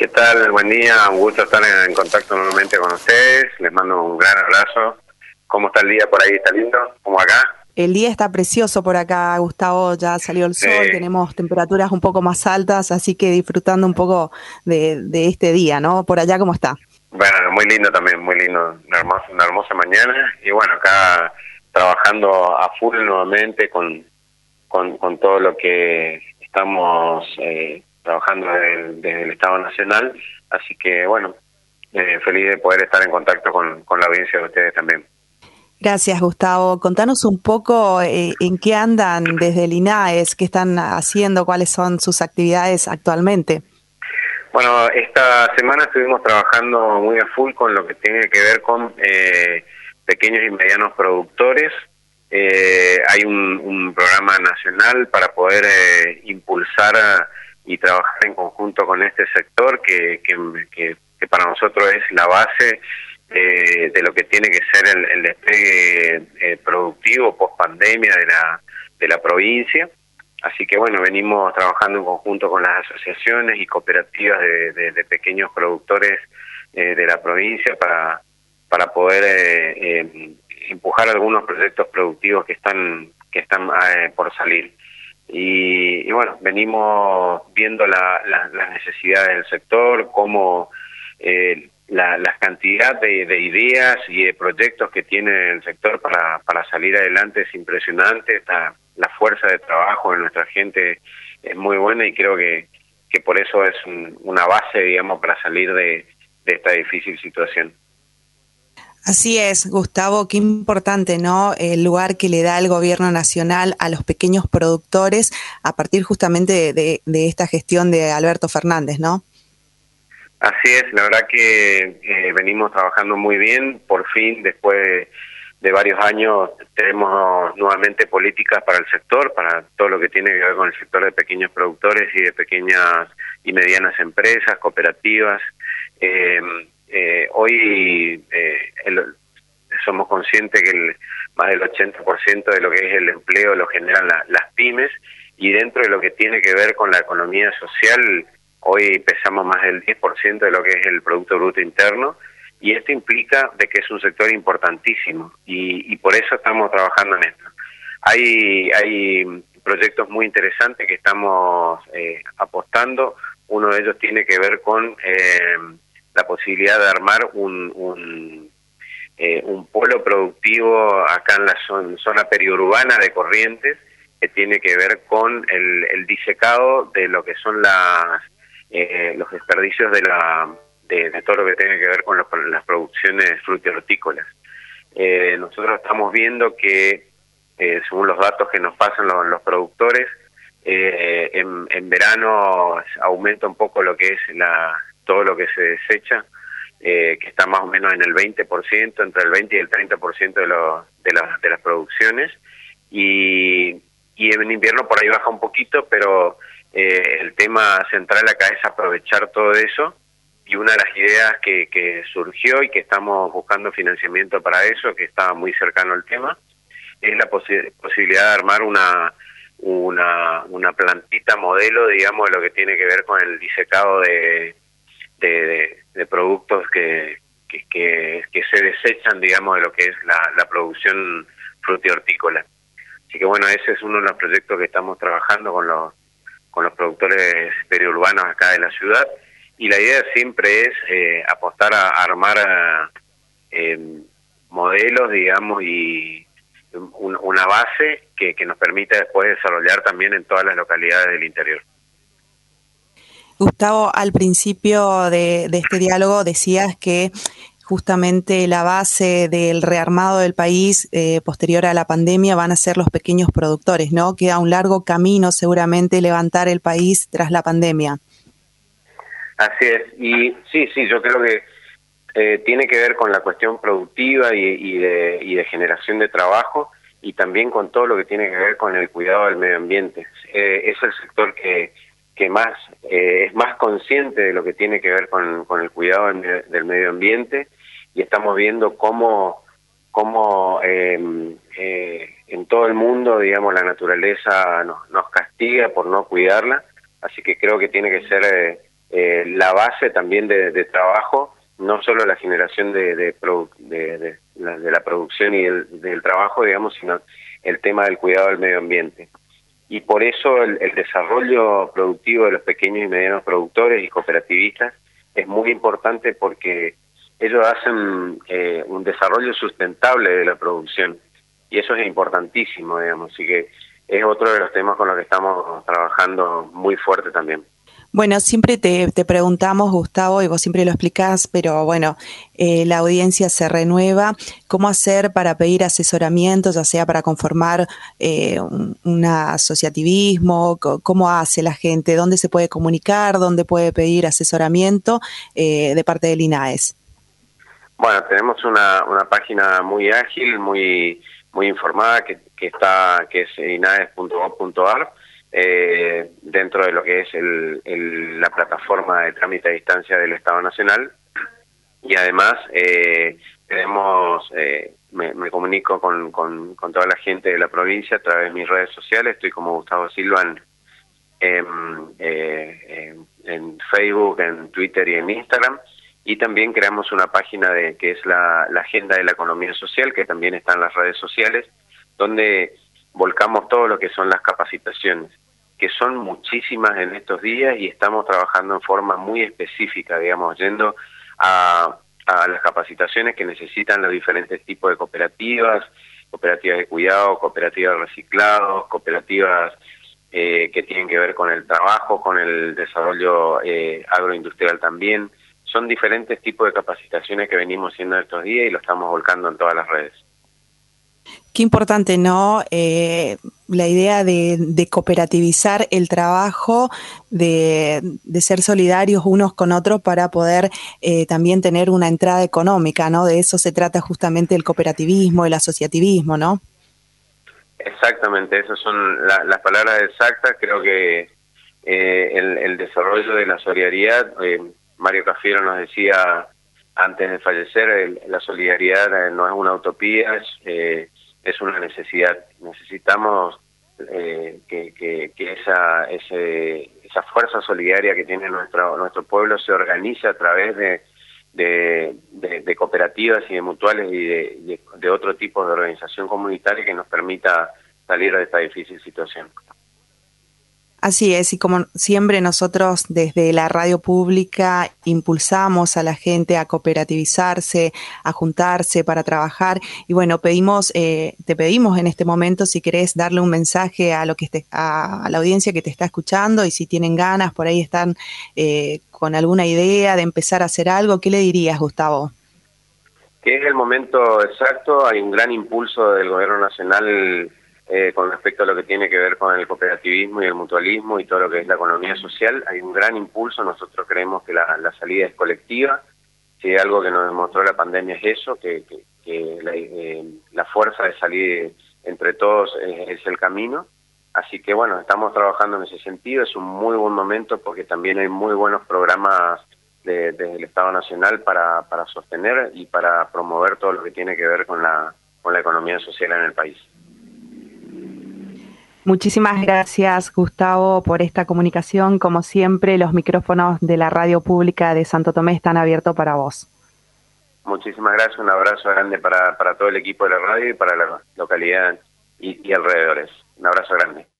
¿Qué tal? Buen día, un gusto estar en contacto nuevamente con ustedes. Les mando un gran abrazo. ¿Cómo está el día por ahí? ¿Está lindo? ¿Cómo acá? El día está precioso por acá, Gustavo, ya salió el Sí, sol, tenemos temperaturas un poco más altas, así que disfrutando un poco de este día, ¿no? Por allá, ¿cómo está? bueno, muy lindo también, muy lindo. Una hermosa mañana. Y bueno, acá trabajando a full nuevamente con todo lo que estamos trabajando desde el Estado Nacional. Así que bueno, feliz de poder estar en contacto con la audiencia de ustedes también. Gracias, Gustavo. Contanos un poco en qué andan desde el INAES, qué están haciendo, cuáles son sus actividades actualmente. Bueno, esta semana estuvimos trabajando muy a full con lo que tiene que ver con pequeños y medianos productores. Hay un programa nacional para poder impulsar y trabajar en conjunto con este sector que para nosotros es la base de lo que tiene que ser el despegue productivo post pandemia de la provincia. Así que bueno, venimos trabajando en conjunto con las asociaciones y cooperativas de pequeños productores de la provincia para poder empujar algunos proyectos productivos que están por salir. Y bueno, venimos viendo las necesidades del sector, cómo la cantidad de ideas y de proyectos que tiene el sector para salir adelante es impresionante. La fuerza de trabajo de nuestra gente es muy buena y creo que por eso es una base, digamos, para salir de esta difícil situación. Así es, Gustavo, qué importante, ¿no? El lugar que le da el gobierno nacional a los pequeños productores a partir justamente de esta gestión de Alberto Fernández, ¿no? Así es, la verdad que venimos trabajando muy bien, por fin, después de varios años, tenemos nuevamente políticas para el sector, para todo lo que tiene que ver con el sector de pequeños productores y de pequeñas y medianas empresas, cooperativas. Hoy somos conscientes que más del 80% de lo que es el empleo lo generan las pymes, y dentro de lo que tiene que ver con la economía social, hoy pesamos más del 10% de lo que es el Producto Bruto Interno, y esto implica de que es un sector importantísimo, y por eso estamos trabajando en esto. Hay proyectos muy interesantes que estamos apostando. Uno de ellos tiene que ver con la posibilidad de armar un polo productivo acá en la zona periurbana de Corrientes, que tiene que ver con el disecado de lo que son los desperdicios de todo lo que tiene que ver con las producciones frutihortícolas. Nosotros estamos viendo que, según los datos que nos pasan los productores, en verano aumenta un poco lo que es todo lo que se desecha, que está más o menos en el 20%, entre el 20 y el 30% de las producciones, y en invierno por ahí baja un poquito, pero el tema central acá es aprovechar todo eso, y una de las ideas que surgió y que estamos buscando financiamiento para eso, que está muy cercano al tema, es la posibilidad de armar una plantita modelo, digamos, de lo que tiene que ver con el disecado de productos que se desechan, digamos, de lo que es la producción frutihortícola. Así que bueno, ese es uno de los proyectos que estamos trabajando con los productores periurbanos acá de la ciudad, y la idea siempre es apostar a armar modelos, digamos, y una base que nos permita después desarrollar también en todas las localidades del interior. Gustavo, al principio de este diálogo decías que justamente la base del rearmado del país posterior a la pandemia van a ser los pequeños productores, ¿no? Queda un largo camino seguramente levantar el país tras la pandemia. Así es, y sí, yo creo que tiene que ver con la cuestión productiva y de generación de trabajo, y también con todo lo que tiene que ver con el cuidado del medio ambiente. Es el sector que más es más consciente de lo que tiene que ver con el cuidado del medio ambiente, y estamos viendo cómo en todo el mundo, digamos, la naturaleza nos castiga por no cuidarla. Así que creo que tiene que ser la base también de trabajo, no solo la generación de la producción y del trabajo, digamos, sino el tema del cuidado del medio ambiente. Y por eso el desarrollo productivo de los pequeños y medianos productores y cooperativistas es muy importante, porque ellos hacen un desarrollo sustentable de la producción, y eso es importantísimo, digamos, así que es otro de los temas con los que estamos trabajando muy fuerte también. Bueno, siempre te preguntamos, Gustavo, y vos siempre lo explicás, pero bueno, la audiencia se renueva. ¿Cómo hacer para pedir asesoramiento, ya sea para conformar un asociativismo? ¿Cómo hace la gente? ¿Dónde se puede comunicar? ¿Dónde puede pedir asesoramiento de parte del INAES? Bueno, tenemos una página muy ágil, muy informada, que es inaes.gov.ar, dentro de lo que es la plataforma de trámite a distancia del Estado Nacional. Y además me comunico con toda la gente de la provincia a través de mis redes sociales. Estoy como Gustavo Silva en Facebook, en Twitter y en Instagram. Y también creamos una página que es la Agenda de la Economía Social, que también está en las redes sociales, donde volcamos todo lo que son las capacitaciones, que son muchísimas en estos días, y estamos trabajando en forma muy específica, digamos, yendo a las capacitaciones que necesitan los diferentes tipos de cooperativas de cuidado, cooperativas de reciclados, cooperativas que tienen que ver con el trabajo, con el desarrollo agroindustrial también. Son diferentes tipos de capacitaciones que venimos haciendo estos días y lo estamos volcando en todas las redes. Qué importante, ¿no? La idea de cooperativizar el trabajo, de ser solidarios unos con otros para poder también tener una entrada económica, ¿no? De eso se trata justamente el cooperativismo, el asociativismo, ¿no? Exactamente, esas son las palabras exactas. Creo que el desarrollo de la solidaridad, Mario Cafiero nos decía antes de fallecer, la solidaridad no es una utopía, es una necesidad. Necesitamos que esa fuerza solidaria que tiene nuestro pueblo se organice a través de cooperativas y de mutuales y de otro tipo de organización comunitaria que nos permita salir de esta difícil situación. Así es, y como siempre nosotros desde la radio pública impulsamos a la gente a cooperativizarse, a juntarse para trabajar, y bueno, te pedimos en este momento si querés darle un mensaje a la audiencia que te está escuchando, y si tienen ganas, por ahí están con alguna idea de empezar a hacer algo, ¿qué le dirías, Gustavo? Que es el momento exacto. Hay un gran impulso del gobierno nacional con respecto a lo que tiene que ver con el cooperativismo y el mutualismo y todo lo que es la economía social. Hay un gran impulso. Nosotros creemos que la salida es colectiva. Si hay algo que nos demostró la pandemia es eso, que la fuerza de salir entre todos es el camino. Así que bueno, estamos trabajando en ese sentido. Es un muy buen momento porque también hay muy buenos programas desde el Estado Nacional para sostener y para promover todo lo que tiene que ver con la economía social en el país. Muchísimas gracias, Gustavo, por esta comunicación. Como siempre, los micrófonos de la radio pública de Santo Tomé están abiertos para vos. Muchísimas gracias, un abrazo grande para todo el equipo de la radio y para la localidad y alrededores. Un abrazo grande.